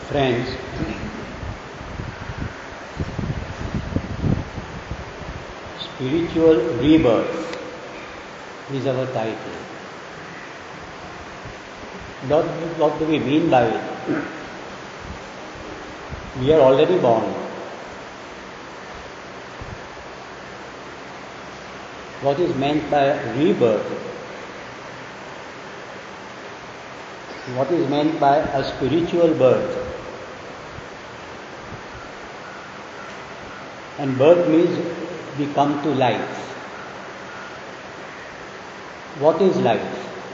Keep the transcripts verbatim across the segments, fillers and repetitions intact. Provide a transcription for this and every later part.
Friends, spiritual rebirth is our title. What, what do we mean by it? We are already born. What is meant by rebirth? What is meant by a spiritual birth? And birth means we come to life. What is life?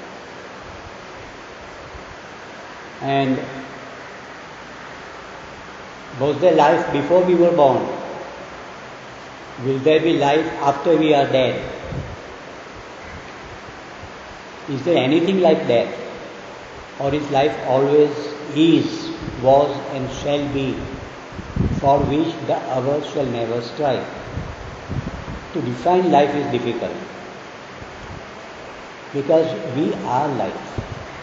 And was there life before we were born? Will there be life after we are dead? Is there anything like that? Or is life always is, was and shall be, for which the other shall never strive? To define life is difficult, because we are life.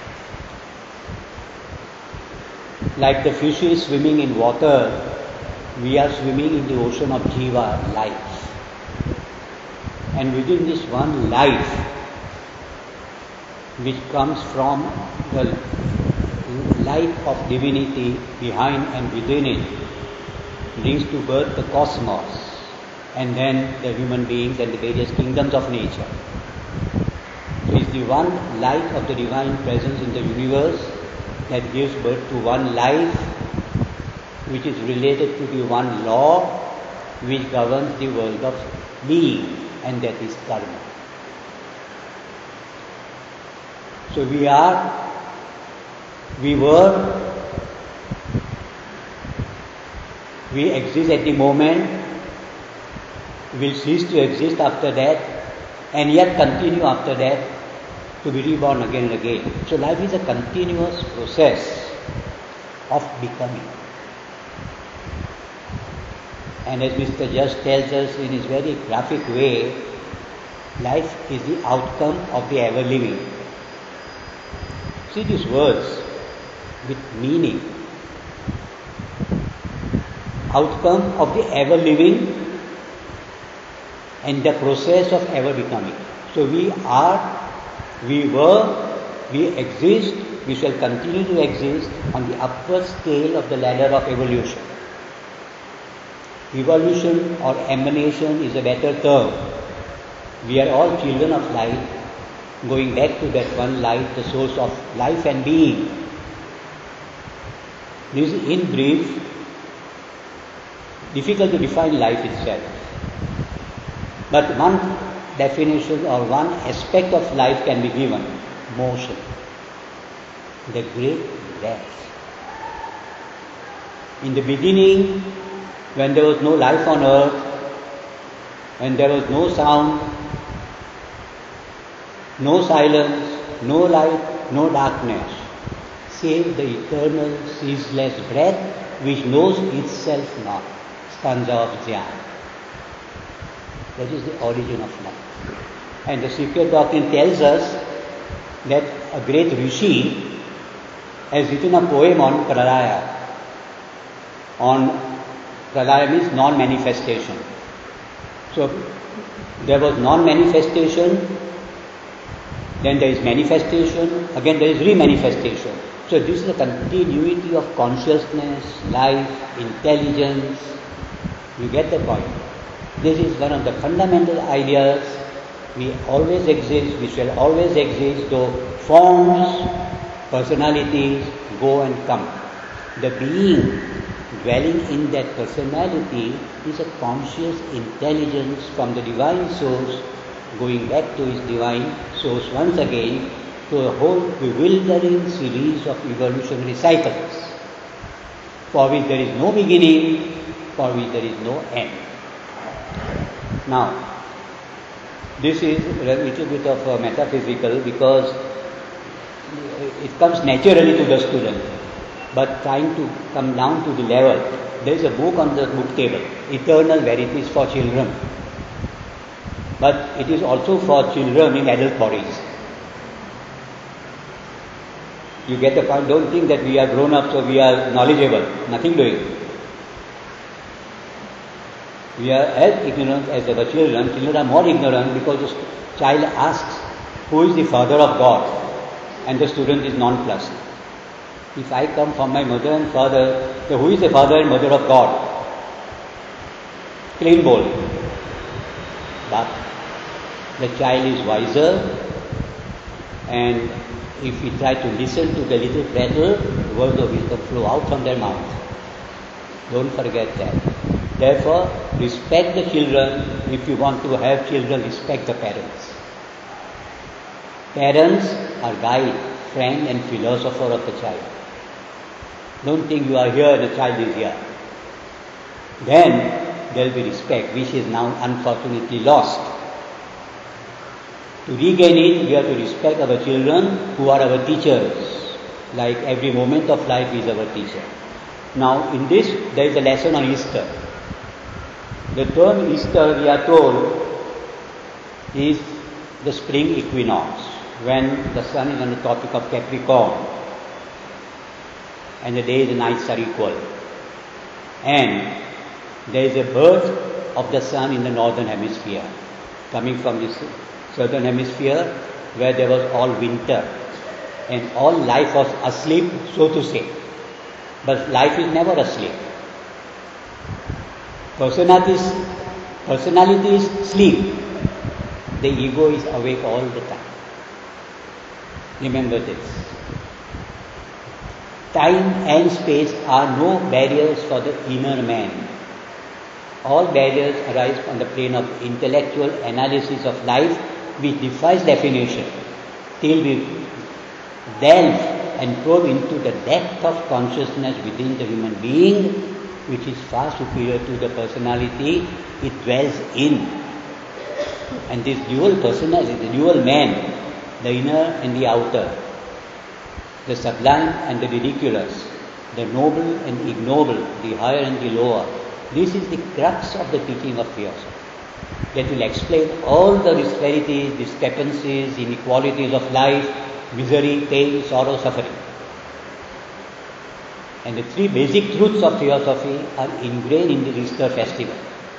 Like the fishes swimming in water, we are swimming in the ocean of Jiva, life. And within this one life, which comes from the light of divinity behind and within it, brings to birth the cosmos, and then the human beings and the various kingdoms of nature. So it's the one light of the divine presence in the universe that gives birth to one life, which is related to the one law which governs the world of being, and that is karma. So we are, we were, we exist at the moment, will cease to exist after that, and yet continue after that to be reborn again and again. So life is a continuous process of becoming. And as Mister Just tells us in his very graphic way, life is the outcome of the ever-living. See these words with meaning. Outcome of the ever-living and the process of ever-becoming. So we are, we were, we exist, we shall continue to exist on the upward scale of the ladder of evolution. Evolution or emanation is a better term. We are all children of light, going back to that one light, the source of life and being. This is, in brief, difficult to define life itself. But one definition or one aspect of life can be given: motion, the great breath. In the beginning, when there was no life on earth, when there was no sound, no silence, no light, no darkness, save the eternal, ceaseless breath which knows itself not. Stanza of Dhyan. That is the origin of life. And the secret doctrine tells us that a great rishi has written a poem on Pralaya. On Pralaya means non-manifestation. So there was non-manifestation, then there is manifestation, again there is remanifestation. So this is a continuity of consciousness, life, intelligence. You get the point. This is one of the fundamental ideas. We always exist, we shall always exist, though forms, personalities go and come. The being dwelling in that personality is a conscious intelligence from the divine source, going back to his divine source once again, to a whole bewildering series of evolutionary cycles, for which there is no beginning, for which there is no end. Now, this is a little bit of a metaphysical, because it comes naturally to the student, but trying to come down to the level. There is a book on the book table, Eternal Verities for Children, but it is also for children in adult bodies. You get the point? Don't think that we are grown up, so we are knowledgeable. Nothing doing. We are as ignorant as our children. Children are more ignorant because the child asks, who is the father of God? And the student is nonplussed. If I come from my mother and father, so who is the father and mother of God? Clean bowl. But the child is wiser, and if we try to listen to the little prattle, the words of wisdom flow out from their mouth. Don't forget that. Therefore, respect the children. If you want to have children, respect the parents. Parents are guide, friend and philosopher of the child. Don't think you are here and the child is here. Then there will be respect, which is now unfortunately lost. To regain it, we have to respect our children who are our teachers. Like every moment of life is our teacher. Now in this, there is a lesson on Easter. The term Easter, we are told, is the spring equinox, when the sun is on the Tropic of Capricorn and the days and nights are equal. And there is a birth of the sun in the northern hemisphere, coming from this southern hemisphere where there was all winter and all life was asleep, so to say. But life is never asleep. Personalities, personality is sleep. The ego is awake all the time. Remember this. Time and space are no barriers for the inner man. All barriers arise on the plane of intellectual analysis of life, which defies definition, till we delve and probe into the depth of consciousness within the human being, which is far superior to the personality it dwells in. And this dual personality, the dual man, the inner and the outer, the sublime and the ridiculous, the noble and ignoble, the higher and the lower, this is the crux of the teaching of theosophy. That will explain all the disparities, discrepancies, inequalities of life, misery, pain, sorrow, suffering. And the three basic truths of theosophy are ingrained in the Easter festival.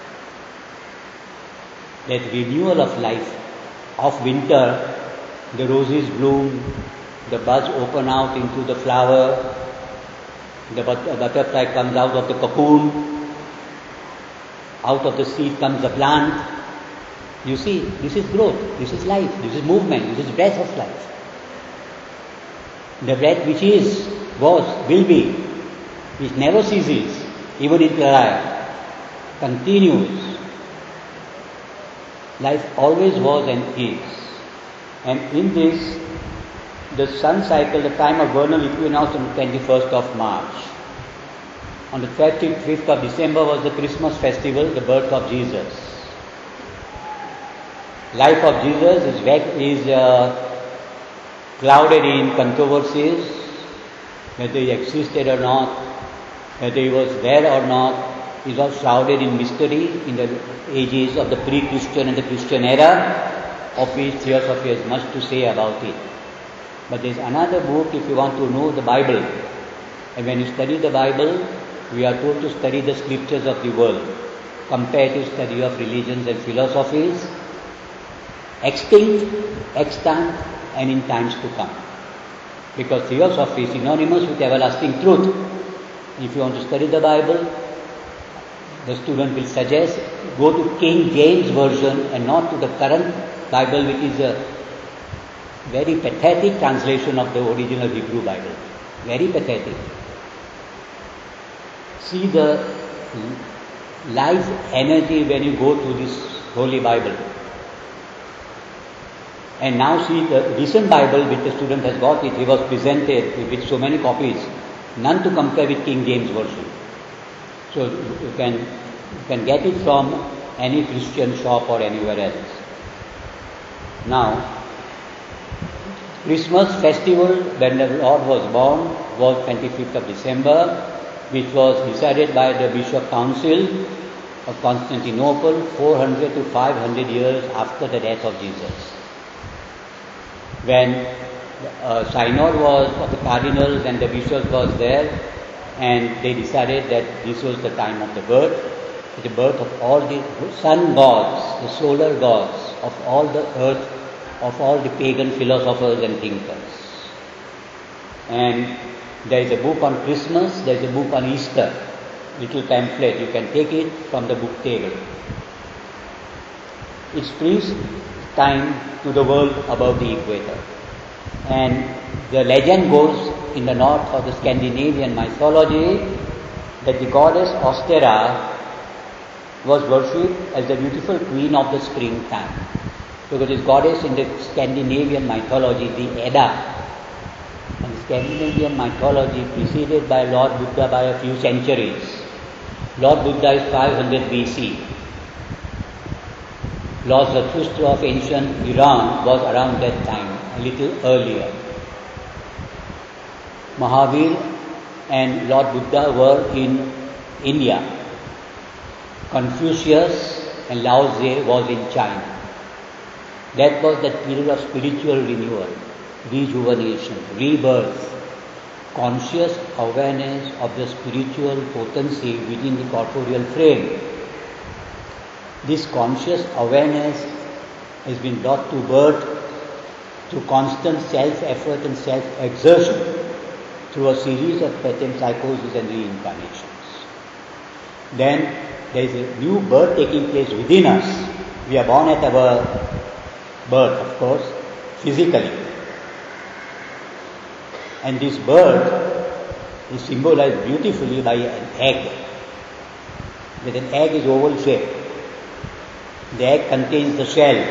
That renewal of life, of winter, the roses bloom, the buds open out into the flower, the butterfly comes out of the cocoon, out of the seed comes the plant. You see, this is growth, this is life, this is movement, this is breath of life. The breath which is, was, will be, which never ceases, even in pralaya, continues. Life always was and is. And in this, the sun cycle, the time of vernal equinox on the twenty-first of March. On the twenty-fifth of December was the Christmas festival, the birth of Jesus. Life of Jesus is, is uh, clouded in controversies, whether he existed or not, whether he was there or not. It was shrouded in mystery in the ages of the pre-Christian and the Christian era, of which theosophy has much to say about it. But there is another book if you want to know the Bible. And when you study the Bible, we are told to study the scriptures of the world, comparative study of religions and philosophies, extinct, extant, and in times to come. Because theosophy is synonymous with everlasting truth. If you want to study the Bible, the student will suggest go to King James Version and not to the current Bible, which is a very pathetic translation of the original Hebrew Bible. Very pathetic. See the life energy when you go through this Holy Bible. And now see the recent Bible which the student has got it, he was presented with so many copies, none to compare with King James Version. So you can, you can get it from any Christian shop or anywhere else. Now, Christmas festival when the Lord was born was twenty-fifth of December, which was decided by the Bishop Council of Constantinople four hundred to five hundred years after the death of Jesus. When uh, synod was of the cardinals and the bishops was there, and they decided that this was the time of the birth, the birth of all the sun gods, the solar gods of all the earth, of all the pagan philosophers and thinkers. And there is a book on Christmas, there is a book on Easter, little pamphlet, you can take it from the book table. It speaks time to the world above the equator. And the legend goes in the north of the Scandinavian mythology that the goddess Ostera was worshipped as the beautiful queen of the springtime. Because this goddess in the Scandinavian mythology, the Edda, and the Scandinavian mythology preceded by Lord Buddha by a few centuries. Lord Buddha is five hundred B C. Lord Zarathustra of ancient Iran was around that time, a little earlier. Mahavir and Lord Buddha were in India. Confucius and Lao Tse was in China. That was the period of spiritual renewal, rejuvenation, rebirth, conscious awareness of the spiritual potency within the corporeal frame. This conscious awareness has been brought to birth through constant self-effort and self-exertion through a series of patent psychoses and reincarnations. Then there is a new birth taking place within us. We are born at our birth, of course, physically. And this birth is symbolized beautifully by an egg. That an egg is oval shaped. The egg contains the shell.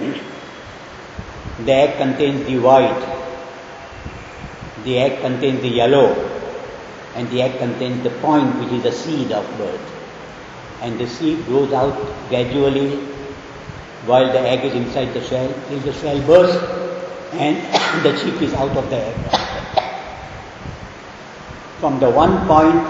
The egg contains the white. The egg contains the yellow. And the egg contains the point, which is the seed of birth. And the seed grows out gradually while the egg is inside the shell, till the shell bursts and the chick is out of the egg. From the one point,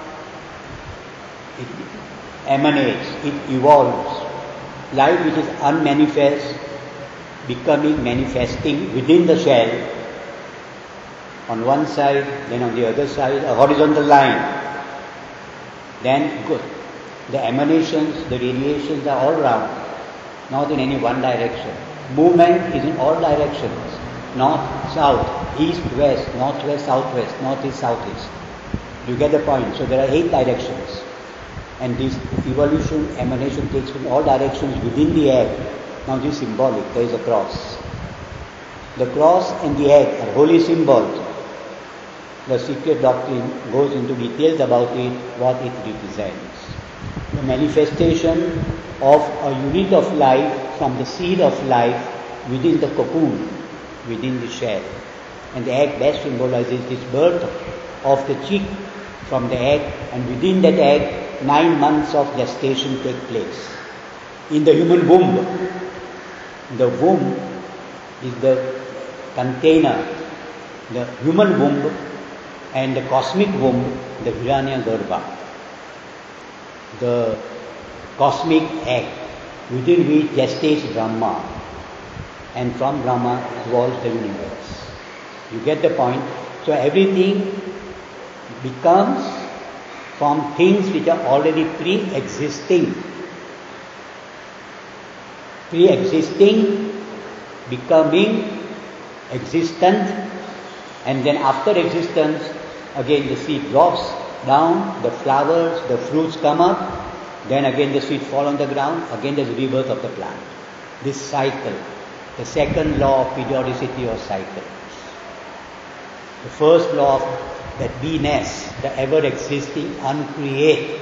it emanates, it evolves. Life which is unmanifest, becoming manifesting within the shell, on one side, then on the other side, a horizontal line. Then good. The emanations, the radiations are all round, not in any one direction. Movement is in all directions, north, south, east, west, northwest, southwest, northeast, southeast. You get the point. So there are eight directions. And this evolution, emanation takes in all directions within the egg. Now this is symbolic, there is a cross. The cross and the egg are holy symbols. The secret doctrine goes into details about it, what it represents. The manifestation of a unit of life from the seed of life within the cocoon, within the shell. And the egg best symbolizes this birth of the chick from the egg, and within that egg, nine months of gestation take place. In the human womb, the womb is the container, the human womb and the cosmic womb, the Hiranyagarbha, the cosmic egg within which gestates Brahma, and from Brahma evolves the universe. You get the point? So everything becomes from things which are already pre-existing. Pre-existing, becoming existent, and then after existence, again the seed drops down, the flowers, the fruits come up, then again the seed fall on the ground, again there's rebirth of the plant. This cycle, the second law of periodicity or cycle. The first law of that beingness, the ever-existing, uncreate,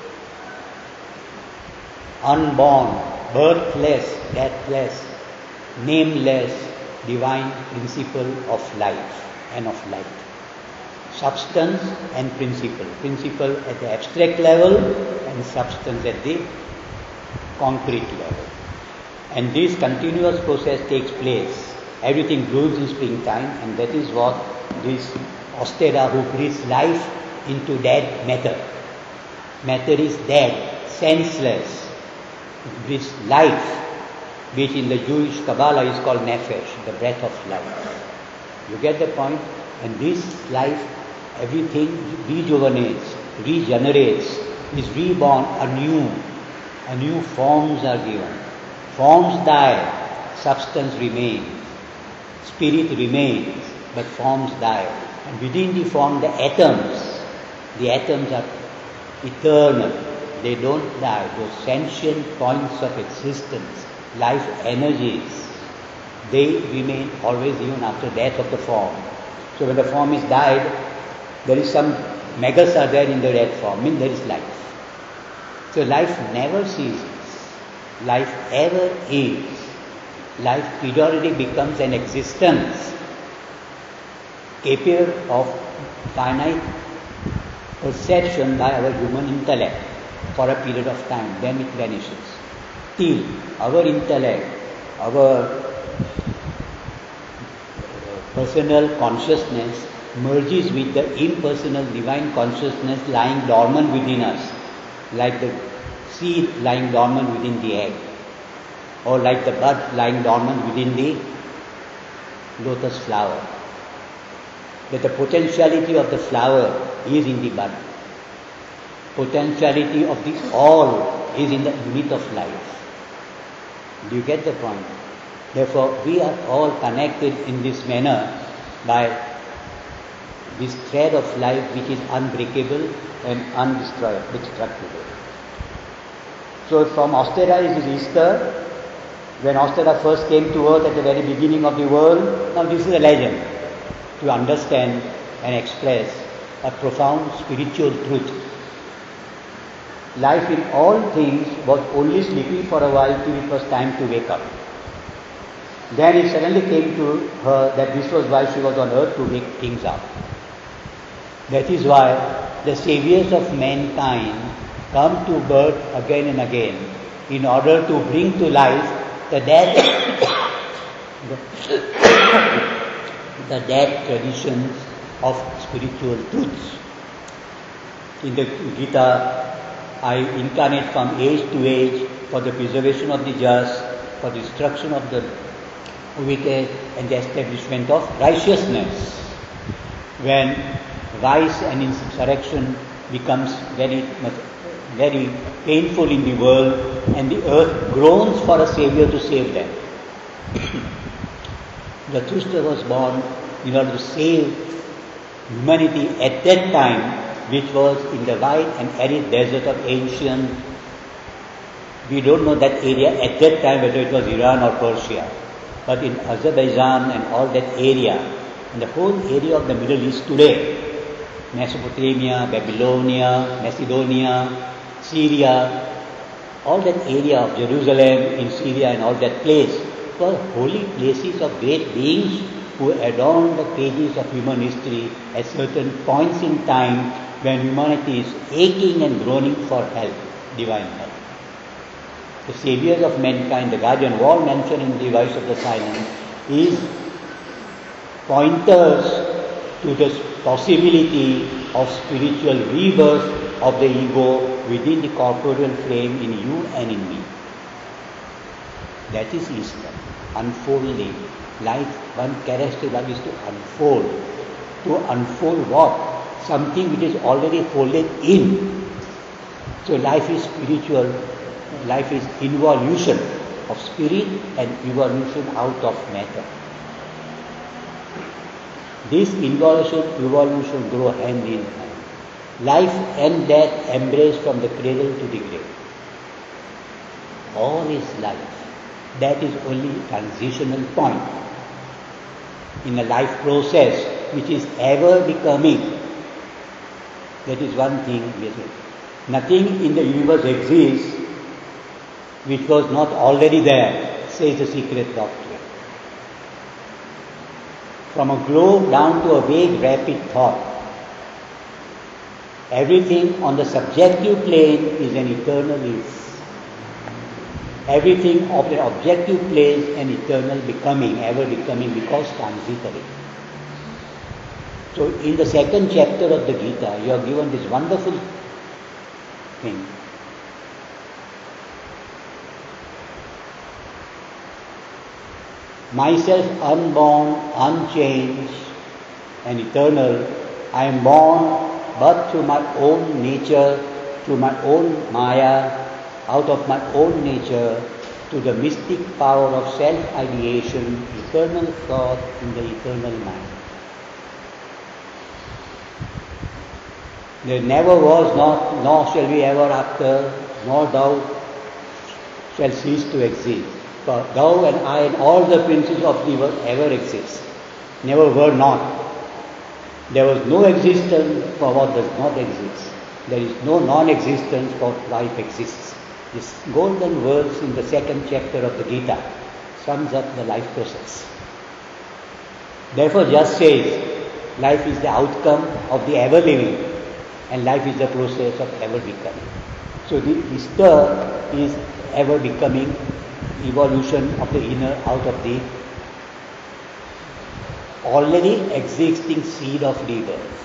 unborn, birthless, deathless, nameless, divine principle of life and of light. Substance and principle. Principle at the abstract level and substance at the concrete level. And this continuous process takes place. Everything blooms in springtime, and that is what this Ostera, who breathes life into dead matter. Matter is dead, senseless. It breathes life, which in the Jewish Kabbalah is called nefesh, the breath of life. You get the point? And this life, everything rejuvenates, regenerates, is reborn anew. A new forms are given. Forms die, substance remains. Spirit remains, but forms die. And within the form, the atoms, the atoms are eternal. They don't die. Those sentient points of existence, life energies, they remain always even after death of the form. So when the form is died, there is some megas are there in the dead form, means there is life. So life never ceases. Life ever is. Life periodically becomes an existence capable of finite perception by our human intellect for a period of time, then it vanishes. Till our intellect, our personal consciousness merges with the impersonal divine consciousness lying dormant within us, like the seed lying dormant within the egg, or like the bud lying dormant within the lotus flower. That the potentiality of the flower is in the bud. Potentiality of the all is in the unit of life. Do you get the point? Therefore, we are all connected in this manner by this thread of life which is unbreakable and indestructible. So from Ostera is Easter. When Ostera first came to earth at the very beginning of the world, now this is a legend to understand and express a profound spiritual truth. Life in all things was only sleeping for a while till it was time to wake up. Then it suddenly came to her that this was why she was on earth, to wake things up. That is why the saviors of mankind come to birth again and again in order to bring to life the dead, the dead traditions of spiritual truths. In the Gita, I incarnate from age to age for the preservation of the just, for the destruction of the wicked, and the establishment of righteousness. When vice and insurrection becomes very much, very painful in the world, and the earth groans for a savior to save them. Zarathustra was born in order to save humanity at that time, which was in the wide and arid desert of ancient. We don't know that area at that time whether it was Iran or Persia. But in Azerbaijan and all that area, and the whole area of the Middle East today, Mesopotamia, Babylonia, Macedonia, Syria, all that area of Jerusalem in Syria and all that place were holy places of great beings who adorned the pages of human history at certain points in time when humanity is aching and groaning for help, divine help. The saviors of mankind, the guardian, all mentioned in the Voice of the Silent, is pointers to the possibility of spiritual rebirth of the ego within the corporeal frame in you and in me. That is Easter, unfolding. Life, one characteristic life is to unfold. To unfold what? Something which is already folded in. So life is spiritual. Life is involution of spirit and evolution out of matter. This involution, evolution grow hand in hand. Life and death embrace from the cradle to the grave. All is life. That is only transitional point in a life process which is ever becoming. That is one thing we are saying. Nothing in the universe exists which was not already there, says the secret doctrine. From a globe down to a vague, rapid thought, everything on the subjective plane is an eternal is. Everything of the objective plane is an eternal becoming, ever becoming, because transitory. So in the second chapter of the Gita, you are given this wonderful thing. myself unborn, unchanged, and eternal, I am born but through my own nature, through my own Maya, out of my own nature, to the mystic power of self-ideation, eternal thought in the eternal mind. There never was, not, nor shall we ever after, nor thou shall cease to exist. For thou and I and all the princes of the world ever exist, never were not. There was no existence for what does not exist. There is no non-existence for what life exists. This golden words in the second chapter of the Gita sums up the life process. Therefore just says, life is the outcome of the ever-living and life is the process of ever-becoming. So the, the stir is ever-becoming evolution of the inner out of the already existing seed of rebirth.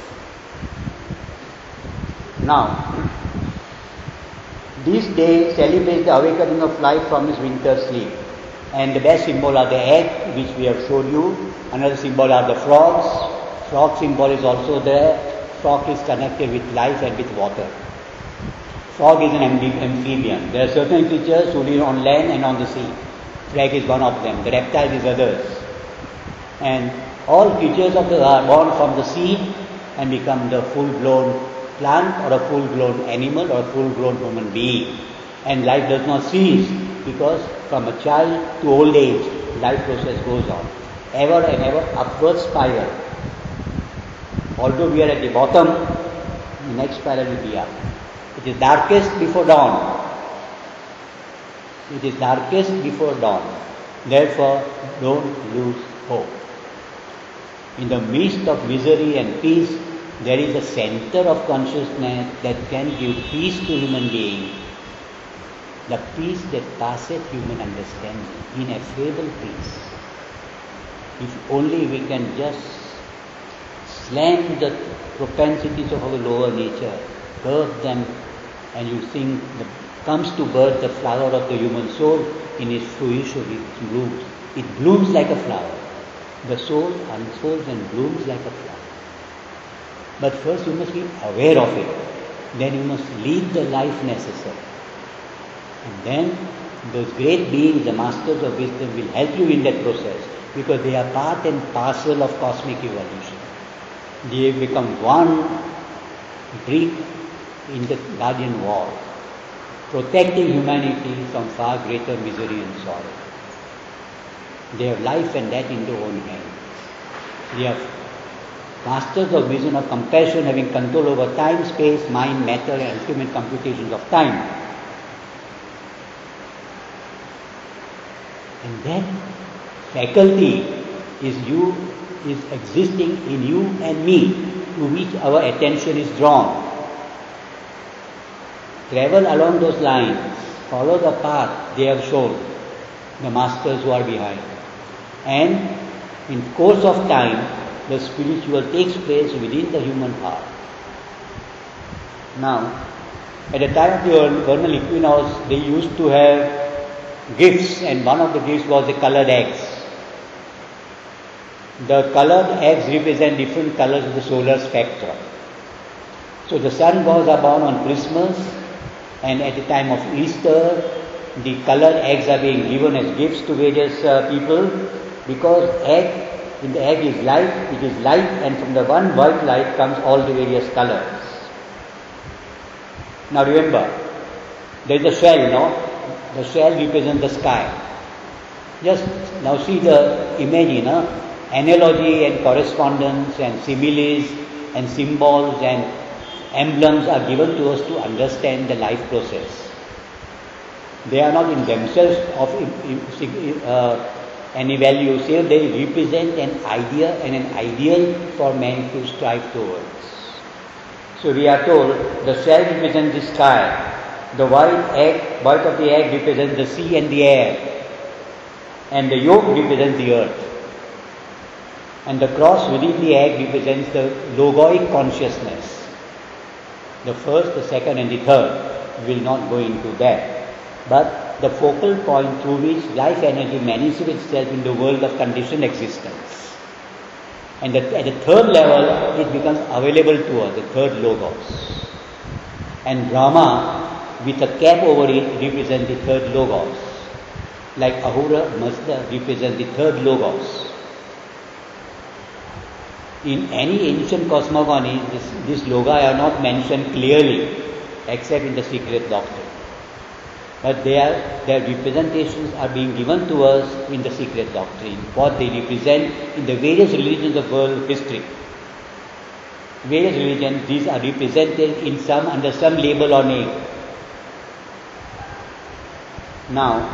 Now, this day celebrates the awakening of life from its winter sleep. And the best symbol are the egg, which we have shown you. Another symbol are the frogs. Frog symbol is also there. Frog is connected with life and with water. Frog is an amphibian. There are certain creatures who live on land and on the sea. Frog is one of them. The reptile is others. And all creatures of the earth are born from the seed and become the full-blown plant or a full-grown animal or a full-grown human being. And life does not cease because from a child to old age, life process goes on. Ever and ever upward spiral. Although we are at the bottom, the next spiral will be up. It is darkest before dawn. It is darkest before dawn. Therefore, don't lose hope. In the midst of misery and peace, there is a center of consciousness that can give peace to human beings. The peace that passeth human understanding, ineffable peace. If only we can just slam the propensities of our lower nature, curb them, and you think the, comes to birth the flower of the human soul in its fruition, it blooms. It blooms like a flower. The soul unfolds and blooms like a flower. But first you must be aware of it. Then you must lead the life necessary. And then those great beings, the masters of wisdom, will help you in that process because they are part and parcel of cosmic evolution. They have become one brick in the guardian wall, protecting humanity from far greater misery and sorrow. They have life and death in their own hands. They are masters of vision of compassion, having control over time, space, mind, matter, and ultimate computations of time. And that faculty is you, is existing in you and me, to which our attention is drawn. Travel along those lines, follow the path they have shown, the masters who are behind. And in course of time, the spiritual takes place within the human heart. Now, at the time of the vernal equinox, they used to have gifts, and one of the gifts was the colored eggs. The colored eggs represent different colors of the solar spectrum. So the sun was born on Christmas, and at the time of Easter, the colored eggs are being given as gifts to various uh, people, because egg, in the egg is light, it is light, and from the one white light comes all the various colors. Now remember, there is a shell, no? The shell represents the sky. Just now see the image, you know, analogy and correspondence and similes and symbols and emblems are given to us to understand the life process. They are not in themselves of uh, any value, save they represent an idea and an ideal for man to strive towards. So we are told the shell represents the sky. The white egg, white of the egg represents the sea and the air, and the yolk represents the earth. And the cross within the egg represents the logoic consciousness. The first, the second and the third. We will not go into that. but the focal point through which life energy manifests itself in the world of conditioned existence. And the, at the third level, it becomes available to us, the third logos. And Brahma, with a cap over it, represents the third logos. Like Ahura Mazda represents the third logos. In any ancient cosmogony, this, these logai are not mentioned clearly, except in the secret doctrine. But their, their representations are being given to us in the secret doctrine, what they represent in the various religions of world history. Various religions, these are represented in some under some label or name. Now,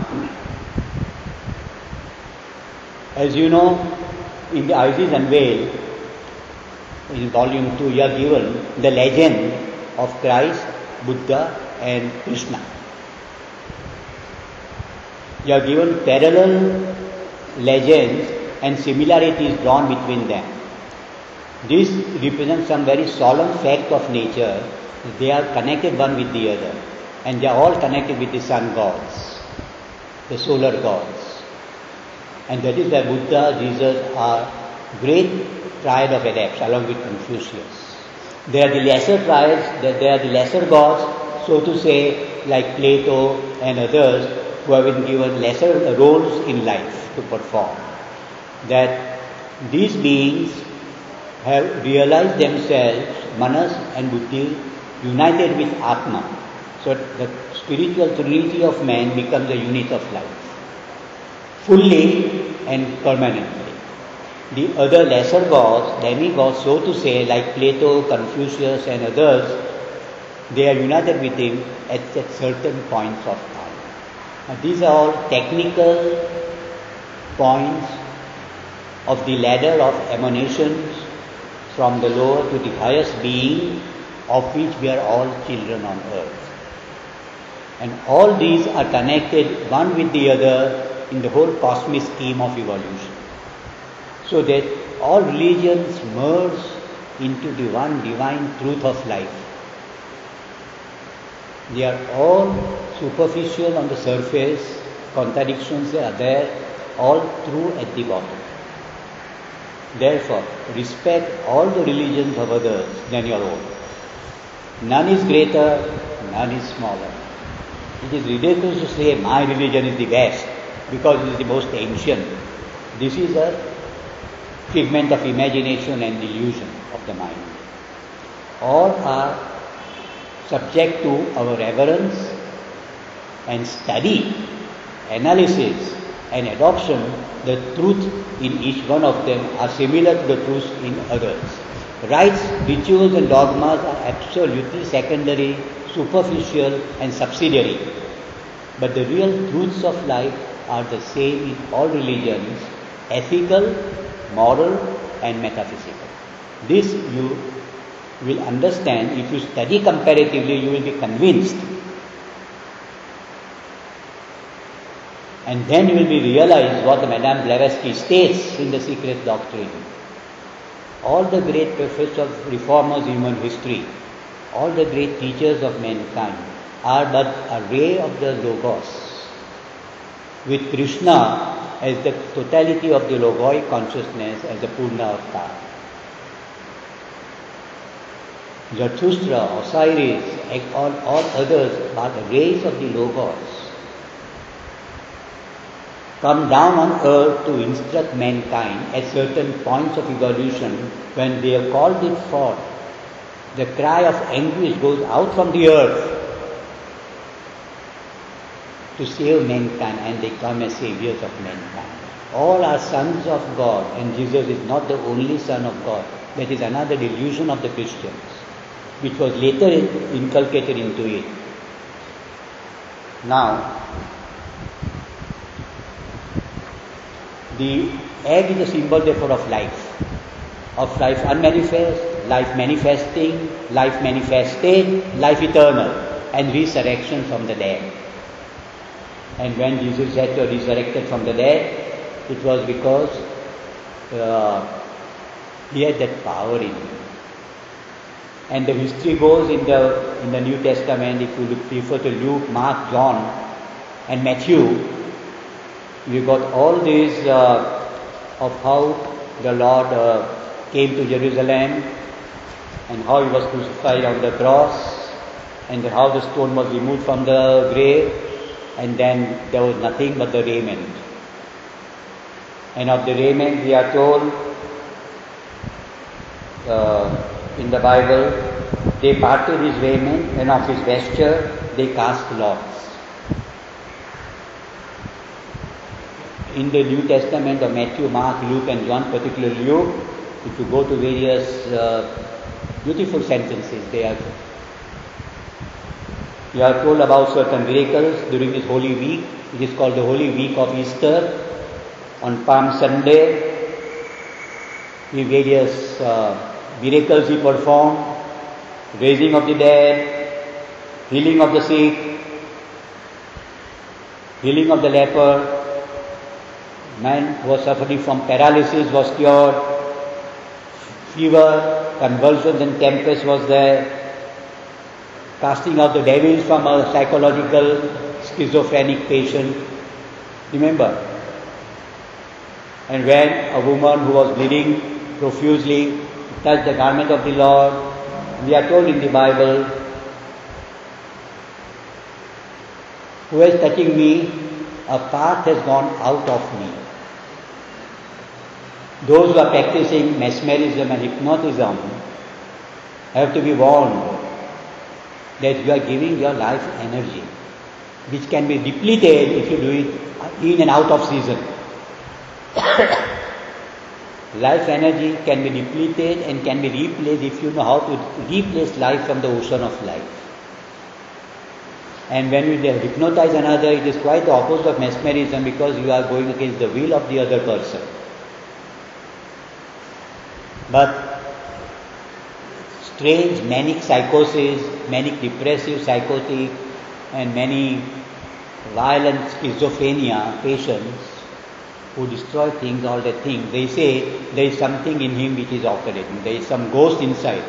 as you know, in the Isis Unveiled, in volume two, you are given the legend of Christ, Buddha and Krishna. You are given parallel legends and similarities drawn between them. This represents some very solemn fact of nature. They are connected one with the other, and they are all connected with the sun gods, the solar gods. And that is why Buddha, Jesus are great triad of adepts along with Confucius. They are the lesser triads, they are the lesser gods, so to say, like Plato and others, who have been given lesser roles in life to perform. That these beings have realized themselves, Manas and Buddhi, united with Atma. So the spiritual trinity of man becomes a unit of life, fully and permanently. The other lesser gods, demigods, so to say, like Plato, Confucius and others, they are united with him at, at certain points of time. Now, these are all technical points of the ladder of emanations from the lower to the highest being, of which we are all children on earth. And all these are connected one with the other in the whole cosmic scheme of evolution. So that all religions merge into the one divine truth of life. They are all superficial on the surface, contradictions are there, all true at the bottom. Therefore, respect all the religions of others than your own. None is greater, none is smaller. It is ridiculous to say my religion is the best because it is the most ancient. This is a figment of imagination and delusion of the mind. All are subject to our reverence and study, analysis and adoption. The truth in each one of them are similar to the truths in others. Rites, rituals and dogmas are absolutely secondary, superficial and subsidiary. But the real truths of life are the same in all religions, ethical, moral and metaphysical. This you will understand if you study comparatively, you will be convinced. And then you will be realized what Madame Blavatsky states in the Secret Doctrine. All the great prophets of reformers in human history, all the great teachers of mankind are but a ray of the Logos, with Krishna as the totality of the Logoic consciousness as the Purna Avatar. Zarathustra, Osiris, and all, all others are the rays of the Logos, come down on earth to instruct mankind at certain points of evolution. When they have called it forth, the cry of anguish goes out from the earth to save mankind, and they come as saviors of mankind. All are sons of God, and Jesus is not the only Son of God. That is another delusion of the Christians, which was later inculcated into it. Now, the egg is a symbol therefore of life, of life unmanifest, life manifesting, life manifested, life eternal, and resurrection from the dead. And when Jesus said to resurrected from the dead, it was because uh, he had that power in him. And the history goes in the in the New Testament, if you look, refer to Luke, Mark, John, and Matthew, we got all these uh, of how the Lord uh, came to Jerusalem and how he was crucified on the cross and how the stone was removed from the grave, and then there was nothing but the raiment. And of the raiment we are told uh, in the Bible, they parted his raiment, and of his vesture they cast lots. In the New Testament of Matthew, Mark, Luke and John, particularly Luke, if you go to various uh, beautiful sentences, they are you are told about certain miracles during this Holy Week. It is called the Holy Week of Easter. On Palm Sunday, the various uh, miracles he performed, raising of the dead, healing of the sick, healing of the leper. Man who was suffering from paralysis was cured, fever, convulsions and tempest was there, casting out the devils from a psychological schizophrenic patient. Remember? And when a woman who was bleeding profusely touched the garment of the Lord, we are told in the Bible, who is touching me, a path has gone out of me. Those who are practicing mesmerism and hypnotism have to be warned that you are giving your life energy, which can be depleted if you do it in and out of season. Life energy can be depleted and can be replaced if you know how to replace life from the ocean of life. And when you hypnotize another, it is quite the opposite of mesmerism, because you are going against the will of the other person. But strange manic psychosis, manic depressive psychotic, and many violent schizophrenia patients who destroy things, all the things, they say there is something in him which is operating. There is some ghost inside.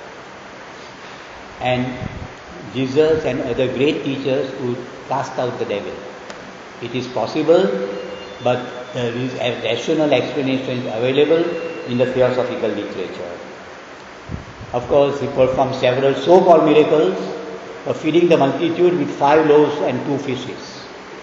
And Jesus and other great teachers would cast out the devil. It is possible, but there is a rational explanation available in the theosophical literature. Of course, he performed several so-called miracles of feeding the multitude with five loaves and two fishes.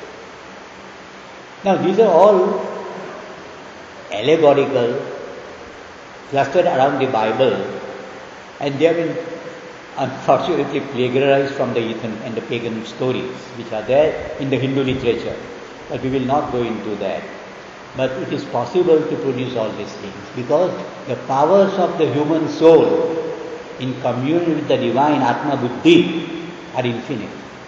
Now, these are all allegorical, clustered around the Bible, and they have been unfortunately plagiarized from the heathen and the pagan stories which are there in the Hindu literature. But we will not go into that. But it is possible to produce all these things, because the powers of the human soul in communion with the divine Atma Buddhi are infinite.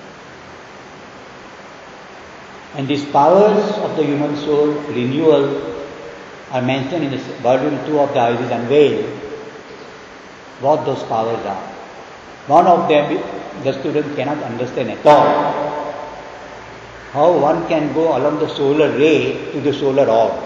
And these powers of the human soul, renewal, are mentioned in the volume two of the Isis Unveiled, what those powers are. One of them, the student cannot understand at all. How one can go along the solar ray to the solar orb.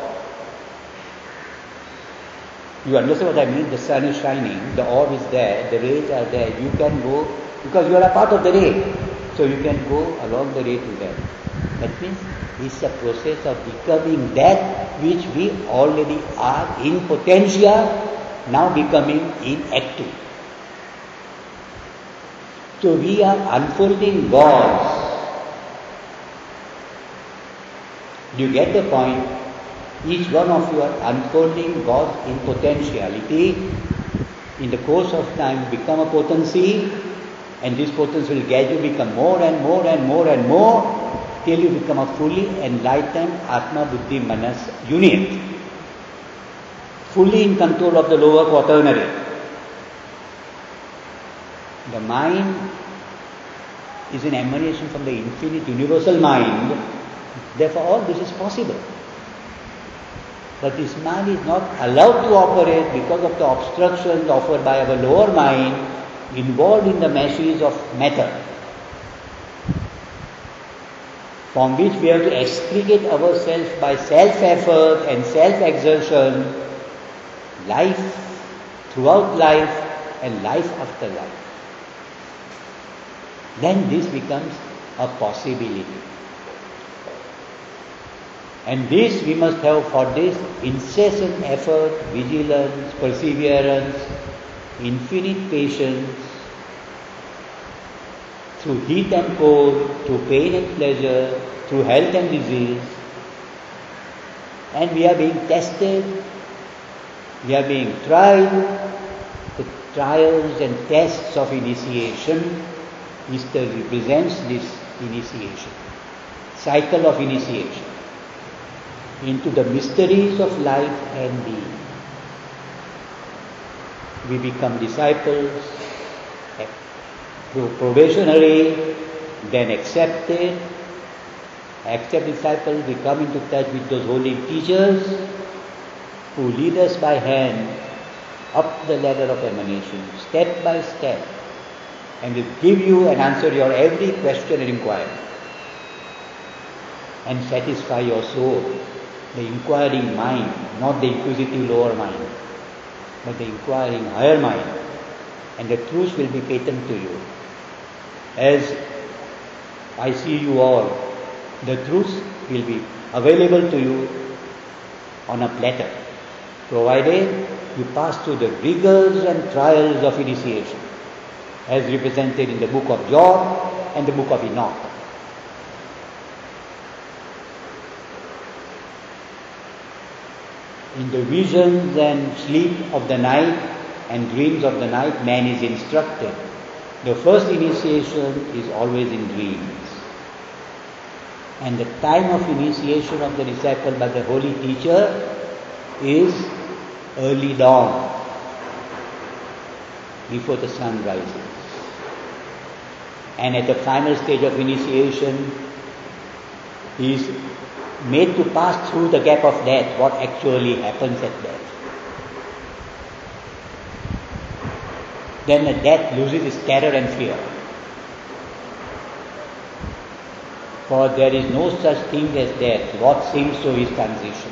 You understand what I mean? The sun is shining, the orb is there, the rays are there. You can go, because you are a part of the ray. So you can go along the ray to that. That means it's a process of becoming that which we already are in potentia, now becoming in active. So we are unfolding gods. Do you get the point? Each one of you are unfolding God's in potentiality. In the course of time, become a potency, and this potency will gradually become more and more and more and more, till you become a fully enlightened Atma Buddhi Manas unit, fully in control of the lower quaternary. The mind is an emanation from the infinite universal mind. Therefore, all this is possible. But this mind is not allowed to operate because of the obstructions offered by our lower mind, involved in the meshes of matter, from which we have to extricate ourselves by self-effort and self-exertion, life throughout life and life after life. Then this becomes a possibility. And this we must have for this incessant effort, vigilance, perseverance, infinite patience, through heat and cold, through pain and pleasure, through health and disease. And we are being tested, we are being tried. The trials and tests of initiation, Easter represents this initiation, cycle of initiation into the mysteries of life and being. We become disciples, probationary, then accepted. Accept disciples, we come into touch with those holy teachers who lead us by hand up the ladder of emanation, step by step, and will give you and answer your every question and inquiry, and satisfy your soul, the inquiring mind, not the inquisitive lower mind, but the inquiring higher mind, and the truth will be patent to you. As I see you all, the truth will be available to you on a platter, provided you pass through the rigors and trials of initiation, as represented in the book of Job and the book of Enoch. In the visions and sleep of the night and dreams of the night, man is instructed. The first initiation is always in dreams. And the time of initiation of the disciple by the holy teacher is early dawn, before the sun rises. And at the final stage of initiation, he is made to pass through the gap of death, what actually happens at death. Then the death loses its terror and fear. For there is no such thing as death. What seems so is transition.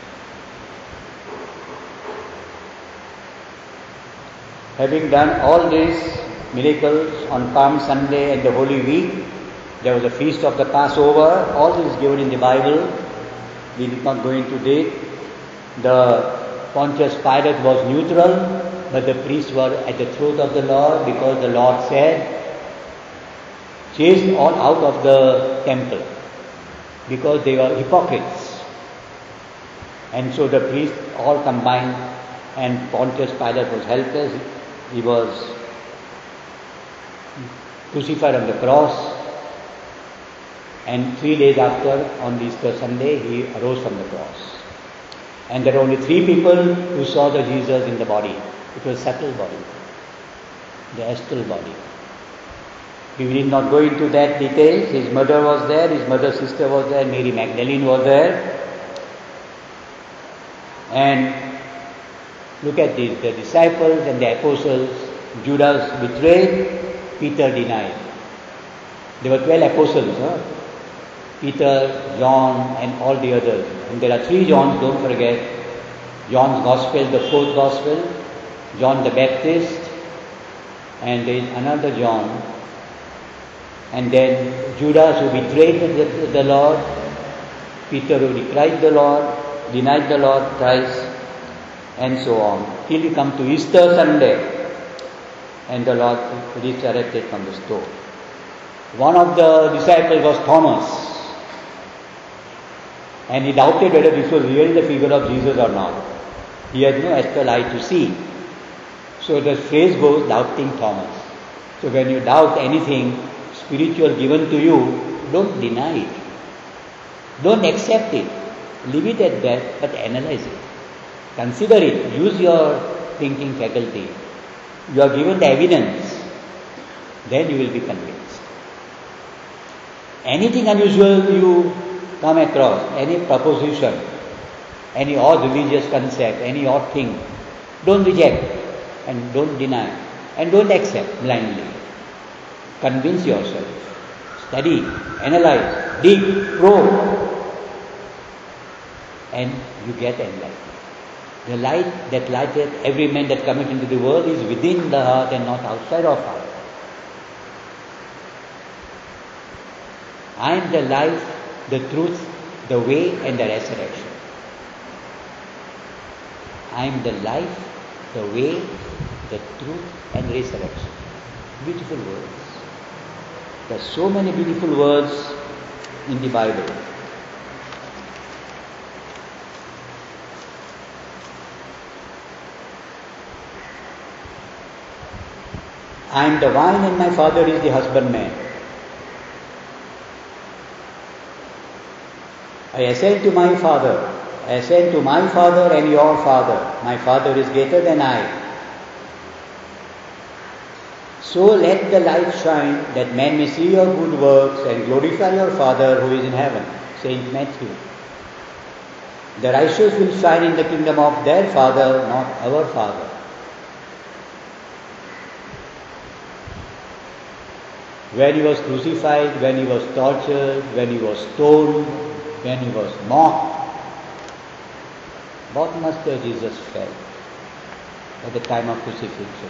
Having done all these miracles on Palm Sunday and the Holy Week, there was a feast of the Passover. All this is given in the Bible. We did not go into it. The Pontius Pilate was neutral, but the priests were at the throat of the Lord, because the Lord said, chased all out of the temple, because they were hypocrites. And so the priests all combined, and Pontius Pilate was helpless. He was crucified on the cross, and three days after, on Easter Sunday, he arose from the cross. And there were only three people who saw the Jesus in the body. It was a subtle body, the astral body. We will not go into that details. His mother was there, his mother's sister was there, Mary Magdalene was there. And look at this, the disciples and the apostles. Judas betrayed, Peter denied. There were twelve apostles, huh? Peter, John, and all the others. And there are three Johns, don't forget. John's Gospel, the fourth Gospel, John the Baptist, and there is another John, and then Judas who betrayed the, the Lord, Peter who decried the Lord, denied the Lord Christ, and so on. Till we come to Easter Sunday, and the Lord resurrected from the stone. One of the disciples was Thomas, and he doubted whether this was really the figure of Jesus or not. He had no astral eye to see. So the phrase goes, doubting Thomas. So when you doubt anything spiritual given to you, don't deny it. Don't accept it. Leave it at that, but analyze it. Consider it. Use your thinking faculty. You are given the evidence. Then you will be convinced. Anything unusual you come across, any proposition, any odd religious concept, any odd thing, don't reject and don't deny and don't accept blindly. Convince yourself. Study, analyze, dig, probe, and you get enlightened. The light that lighteth every man that cometh into the world is within the heart and not outside of heart. I am the life, the truth, the way and the resurrection. I am the life, the way, the truth and resurrection. Beautiful words. There are so many beautiful words in the Bible. I am the vine and my Father is the husbandman. I ascend to my Father, I ascend to my Father and your Father. My Father is greater than I. So let the light shine that men may see your good works and glorify your Father who is in heaven. Saint Matthew. The righteous will shine in the kingdom of their Father, not our Father. When he was crucified, when he was tortured, when he was stoned, when he was mocked, what must have Jesus felt at the time of crucifixion?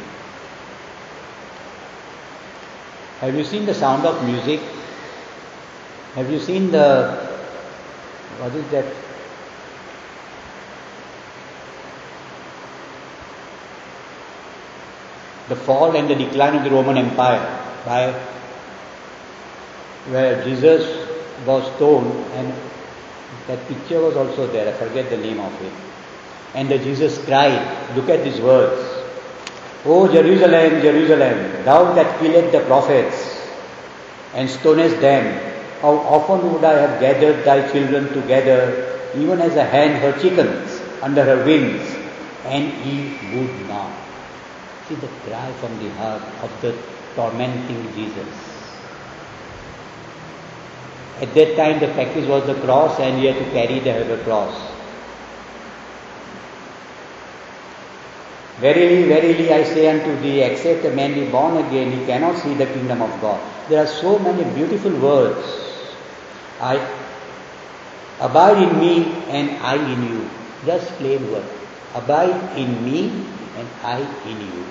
Have you seen The Sound of Music? Have you seen the, what is that? The fall and the decline of the Roman Empire, by where Jesus was stoned, and that picture was also there, I forget the name of it. And the Jesus cried, look at these words. O Jerusalem, Jerusalem, thou that killest the prophets and stonest them, how often would I have gathered thy children together, even as a hen her chickens under her wings, and ye would not. See the cry from the heart of the tormenting Jesus. At that time the practice was the cross, and he had to carry the cross. Verily, verily, I say unto thee, except a man be born again, he cannot see the kingdom of God. There are so many beautiful words. I abide in me and I in you. Just plain word. Abide in me and I in you.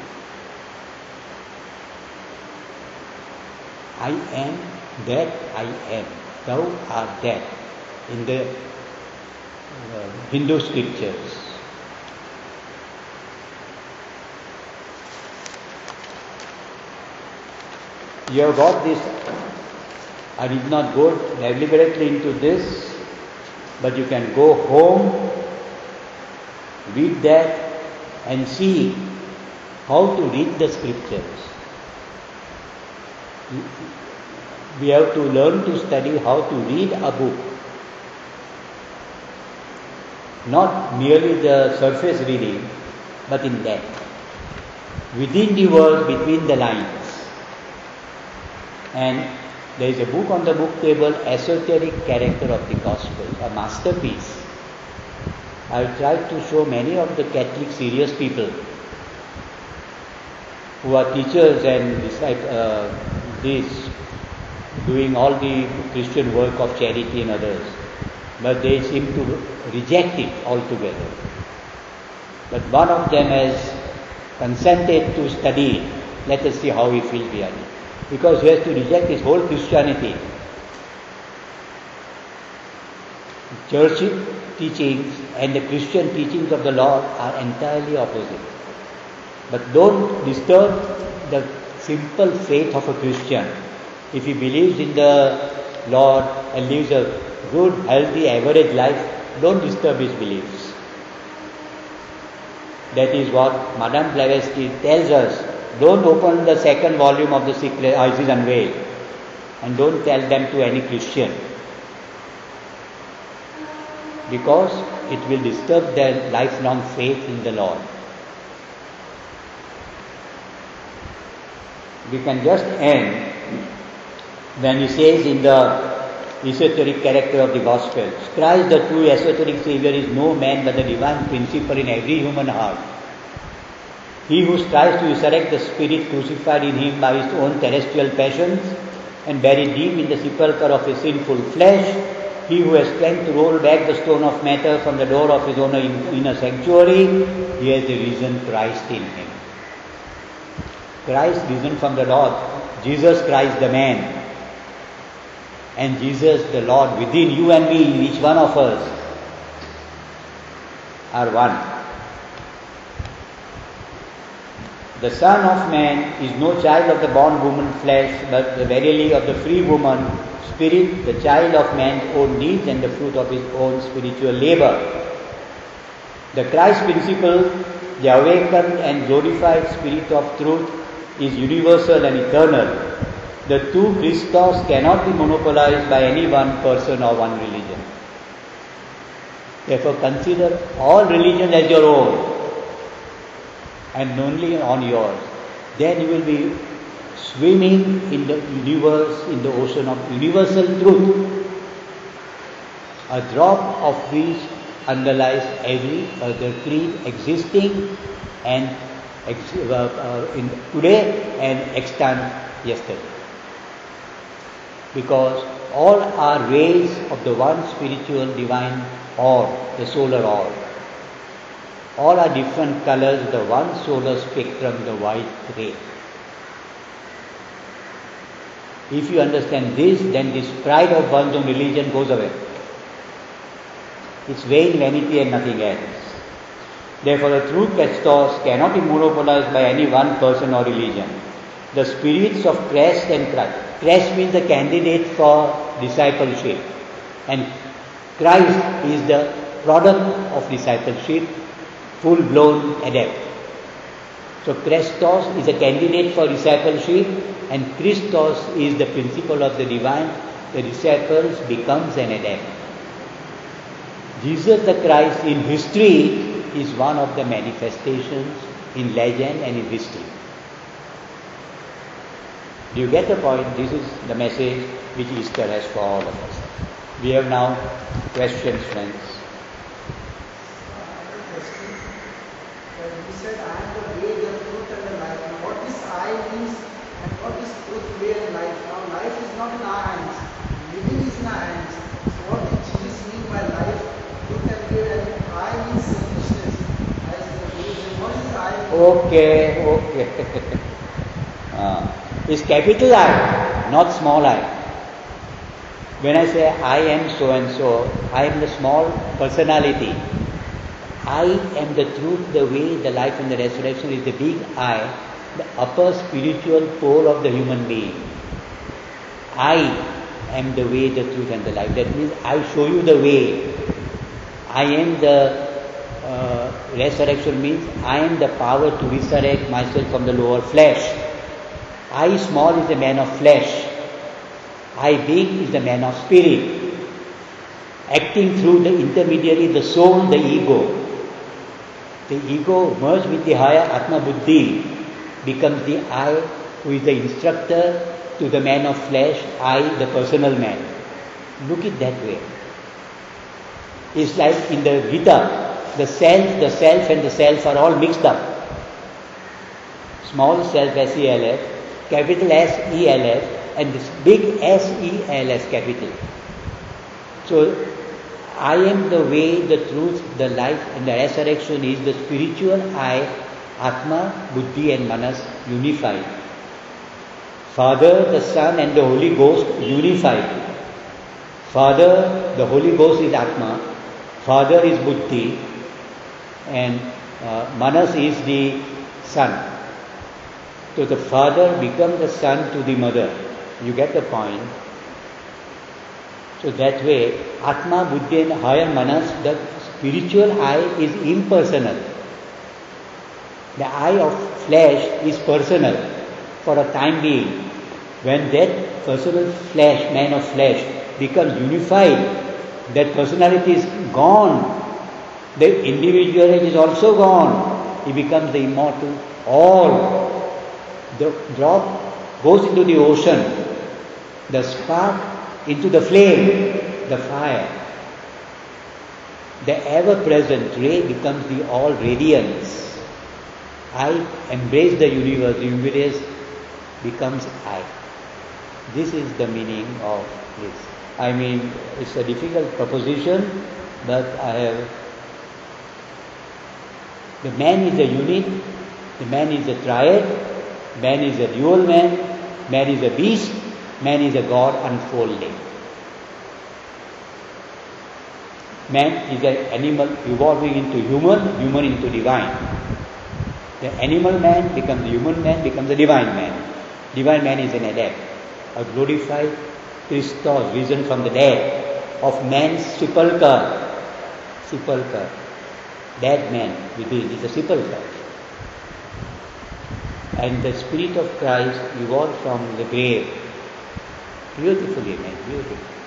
I am that I am. Thou art that. In the uh, Hindu scriptures. You have got this. I did not go deliberately into this, but you can go home, read that, and see how to read the scriptures. We have to learn to study how to read a book. Not merely the surface reading, but in depth. Within the words, between the lines. And there is a book on the book table, Esoteric Character of the Gospel, a masterpiece. I have tried to show many of the Catholic serious people who are teachers and uh, this, doing all the Christian work of charity and others, but they seem to reject it altogether. But one of them has consented to study it. Let us see how he feels behind it. Because he has to reject his whole Christianity. Church teachings and the Christian teachings of the Lord are entirely opposite. But don't disturb the simple faith of a Christian. If he believes in the Lord and lives a good, healthy, average life, don't disturb his beliefs. That is what Madame Blavatsky tells us. Don't open the second volume of the Secret Isis Unveiled, and don't tell them to any Christian, because it will disturb their lifelong faith in the Lord. We can just end when he says in the esoteric character of the Gospel, Christ the true esoteric Saviour is no man but the divine principle in every human heart. He who strives to resurrect the spirit crucified in him by his own terrestrial passions and buried deep in the sepulchre of his sinful flesh, he who has strength to roll back the stone of matter from the door of his own inner sanctuary, he has the risen Christ in him. Christ risen from the Lord, Jesus Christ the man. and Jesus, the Lord, within you and me, each one of us, are one. The Son of Man is no child of the born woman flesh, but the verily of the free woman spirit, the child of man's own needs and the fruit of his own spiritual labor. The Christ principle, the awakened and glorified spirit of truth, is universal and eternal. The two Christos cannot be monopolized by any one person or one religion. Therefore, consider all religions as your own and only on yours. Then you will be swimming in the universe, in the ocean of universal truth, a drop of which underlies every other creed existing and ex- uh, uh, in today and extant yesterday. Because all are rays of the one spiritual divine orb, the solar orb. All are different colors, the one solar spectrum, the white ray. If you understand this, then this pride of one's own religion goes away. It's vain vanity and nothing else. Therefore, the true Christos cannot be monopolized by any one person or religion. The spirits of Christ and Christ. Christ means the candidate for discipleship, and Christ is the product of discipleship, full-blown adept. So Christos is a candidate for discipleship, and Christos is the principle of the divine. The disciples becomes an adept. Jesus the Christ in history is one of the manifestations in legend and in history. Do you get the point? This is the message which Easter has for all of us. We have now questions, friends. You said, I am the way, the truth and the life. Now, what this I means and what is truth, way and life? Now, life is not in our hands. Living is in our hands. So what did Jesus mean by life, truth and way? And I means selfishness. As the religion. What is I? Okay, okay. uh, it's capital I, not small I. When I say I am so and so, I am the small personality. I am the truth, the way, the life and the resurrection is the big I, the upper spiritual pole of the human being. I am the way, the truth and the life. That means I show you the way. I am the uh, resurrection means I am the power to resurrect myself from the lower flesh. I small is the man of flesh. I big is the man of spirit. Acting through the intermediary, the soul, the ego. The ego merged with the higher Atma Buddhi becomes the I who is the instructor to the man of flesh, I the personal man. Look it that way. It's like in the Gita, the self, the self and the self are all mixed up. Small self S E L F, capital S E L F and this big S E L S capital. So I am the way, the truth, the life and the resurrection is the spiritual I, Atma, Buddhi and Manas unified. Father, the Son and the Holy Ghost unified. Father, the Holy Ghost is Atma, Father is Buddhi and uh, Manas is the Son. So the Father becomes the Son to the Mother. You get the point? So that way, Atma, Buddhi and higher Manas, the spiritual I is impersonal. The I of flesh is personal for a time being. When that personal flesh, man of flesh, becomes unified, that personality is gone. The individuality is also gone. He becomes the immortal. All the drop goes into the ocean. The spark into the flame, the fire. The ever-present ray becomes the all radiance. I embrace the universe, the universe becomes I. This is the meaning of this. I mean, it's a difficult proposition, but I have... The man is a unit, the man is a triad, man is a dual man, man is a beast, man is a God unfolding. Man is an animal evolving into human, human into divine. The animal man becomes the human man, becomes the divine man. Divine man is an adept, a glorified Christos risen from the dead, of man's sepulchre. Sepulchre. Dead man within is a sepulchre. And the Spirit of Christ evolved from the grave. Beautifully, man, beautiful.